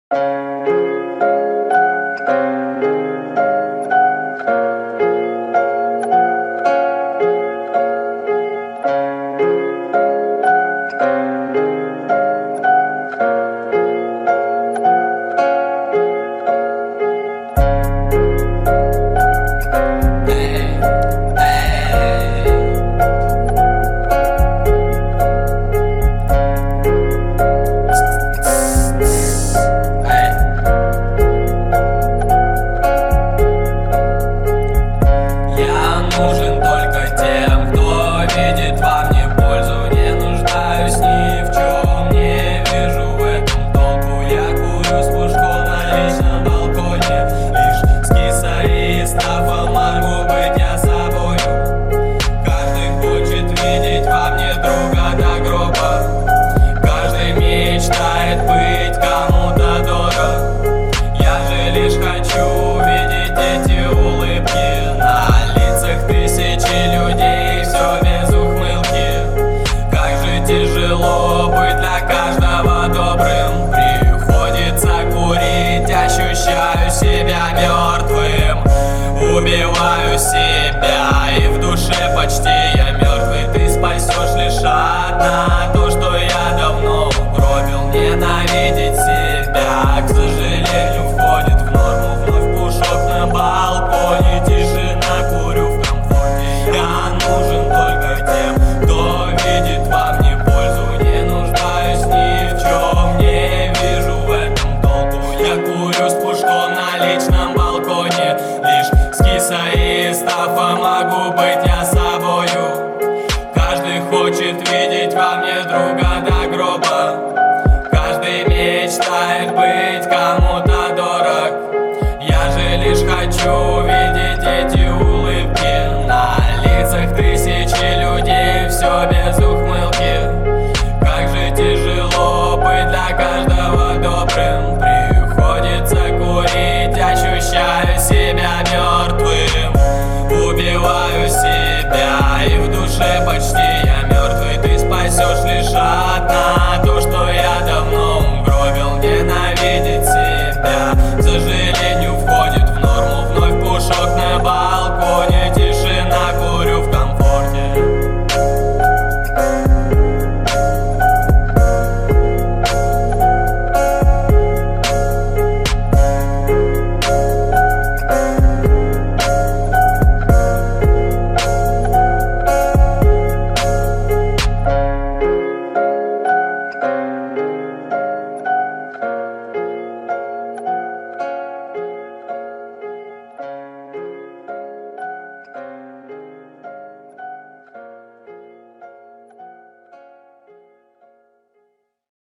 Нужен только тем, кто видит во мне пользу. Не нуждаюсь ни в чем, не вижу в этом толку. Я курю с пушком на личном балконе. Лишь с кисой и стафом могу быть я собою. Каждый хочет видеть во мне друга до гроба. Каждый мечтает быть кому-то дорог. Я же лишь хочу видеть эти улыбки на тысячи людей, все без ухмылки. Как же тяжело быть для каждого добрым. Приходится курить, ощущаю себя мертвым. Убиваю себя, и в душе почти я мертвый. Ты спасешь лишь одна, то, что я давно угробил. Ненавидеть себя, к сожалению, входит в норму. Вновь пушок на балконе, тишина, курю в комфорте. Я нужен только тем, кто видит во мне пользу. Не нуждаюсь ни в чем, не вижу в этом толку. Я курю с пушком на личном балконе. Лишь с кисой и стафом могу быть я собою. Каждый хочет видеть во мне друга до гроба. Каждый мечтает быть кому-то дорог. Я же лишь хочу видеть